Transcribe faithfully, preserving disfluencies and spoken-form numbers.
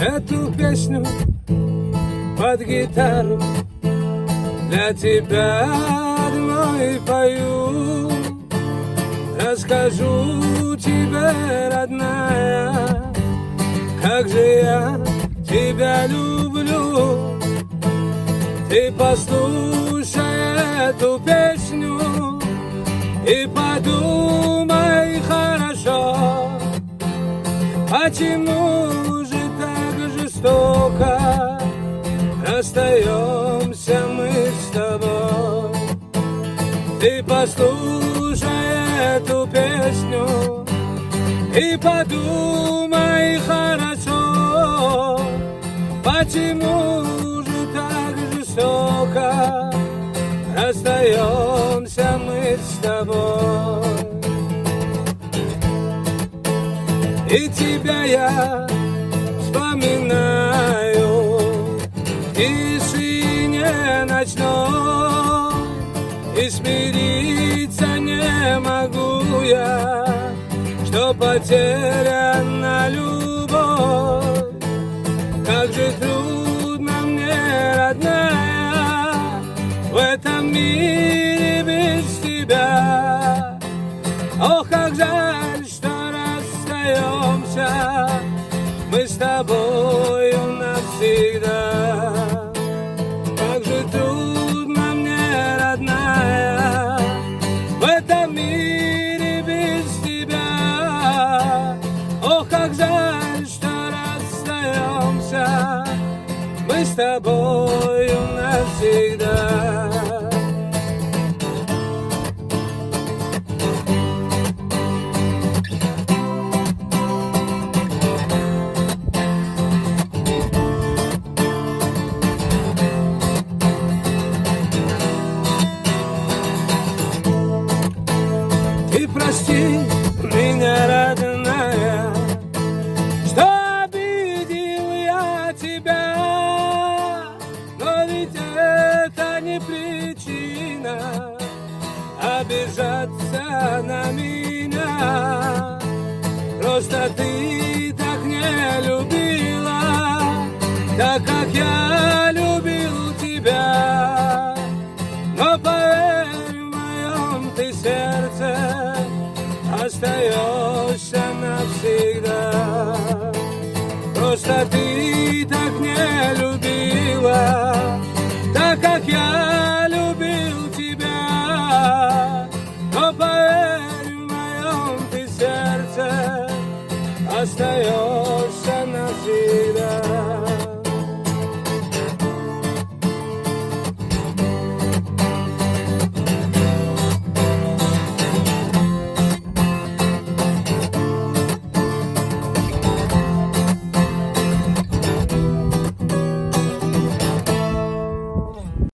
эту песню под гитару. Для тебя одной пою, расскажу тебе, родная, как же я тебя люблю. Ты послушай эту песню и подумай хорошо, почему же так жестоко расстаемся мы с тобой. Ты послушай эту песню и подумай хорошо, почему же так жестоко расстаемся мы с тобой. И тебя я вспоминаю в тишине ночной, и смириться не могу я, что потеряна любовь. Как же трудно мне, родная, в этом мире без тебя. Ох, как жаль, что расстаемся мы с тобою навсегда. Как же трудно мне, родная, в этом мире без тебя. Ох, как жаль, что расстаемся мы с тобою навсегда. Ты прости меня, родная, что обидел я тебя, но ведь это не причина обижаться на меня. Просто ты так не любила, так как я любил тебя. Но поверь, в моем ты сердце остаешься навсегда. Просто ты так не любила, так как я любил тебя. Но поверь, в моем ты сердце остаешься навсегда.